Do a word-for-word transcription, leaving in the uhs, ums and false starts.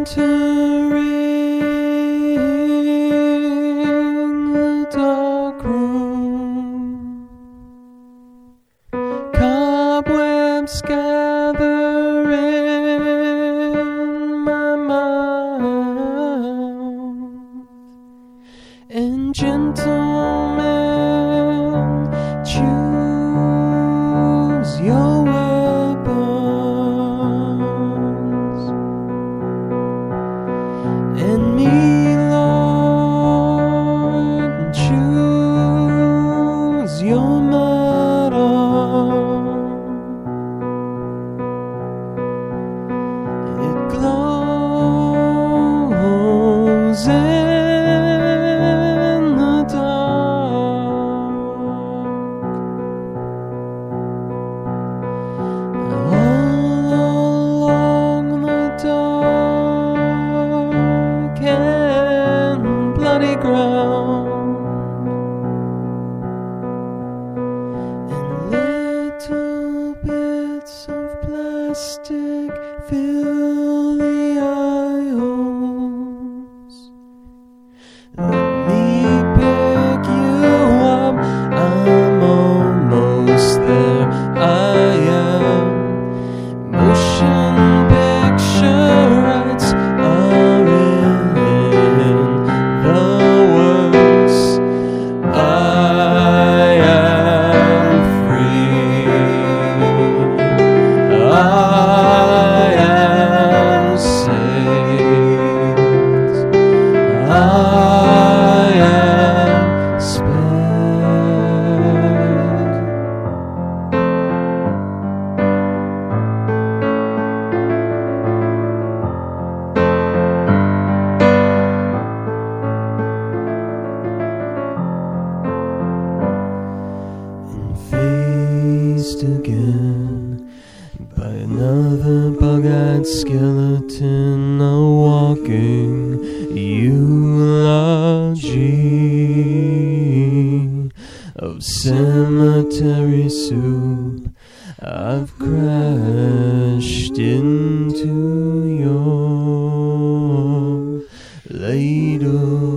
Entering the dark room, cobwebs gather in my mouth, and gentlemen, choose your weapons, and me, Lord, choose your metal. It glows in the dark. All along the dark and bloody ground, and little bits of plastic fill the eye holes. Let me pick you up, I'm almost there, I am. Motion picture rights are in the works. I am free, I am saved, I am spared. And faced again by another bug-eyed skeleton, a walking eulogy of cemetery soup. I've crashed into your ladle.